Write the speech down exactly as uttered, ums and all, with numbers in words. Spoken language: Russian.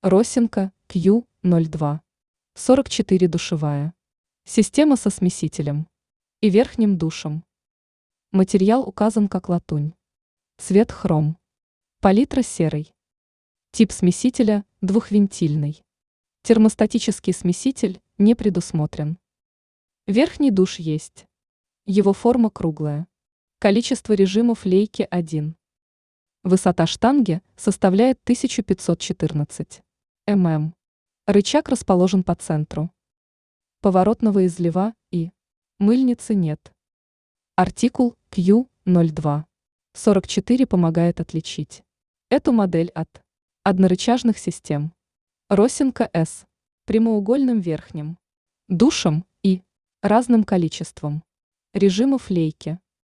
Росинка кью ноль два. сорок четыре душевая. Система со смесителем и верхним душем. Материал указан как латунь. Цвет хром. Палитра серый. Тип смесителя двухвинтильный. Термостатический смеситель не предусмотрен. Верхний душ есть. Его форма круглая. Количество режимов лейки один. Высота штанги составляет тысяча пятьсот четырнадцать мм. Рычаг расположен по центру. Поворотного излива и мыльницы нет. Артикул кью ноль два. сорок четыре помогает отличить эту модель от однорычажных систем. Росинка С. Прямоугольным верхним душем и разным количеством режимов лейки.